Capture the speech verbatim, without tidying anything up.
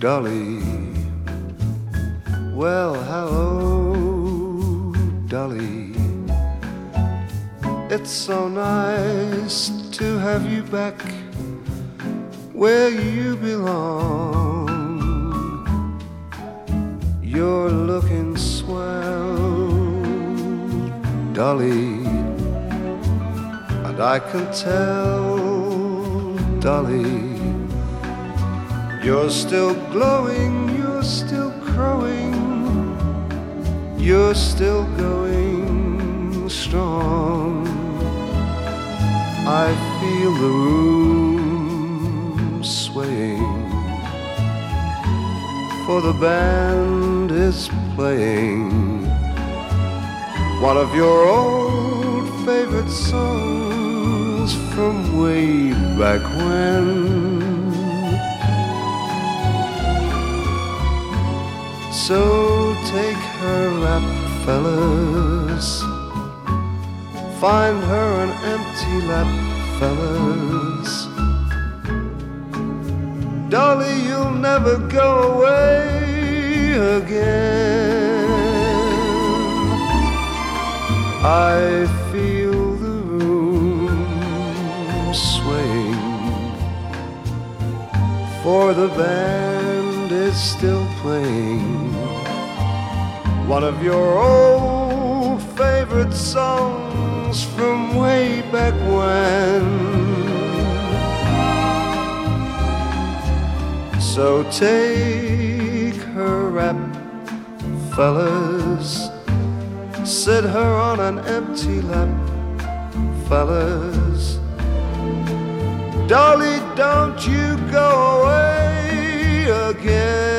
Dolly. Well, hello, Dolly. It's so nice to have you back where you belong. You're looking swell, Dolly, and I can tell, Dolly, you're still glowing, you're still crowing, you're still going strong. I feel the room swaying, for the band is playing one of your old favorite songs from way back when. So take her up, fellas, find her an empty lap, fellas. Dolly, you'll never go away again. I feel the room swaying, for the band is still playing one of your old favorite songs from way back when. So take her up, fellas, sit her on an empty lap, fellas. Dolly, don't you go away again.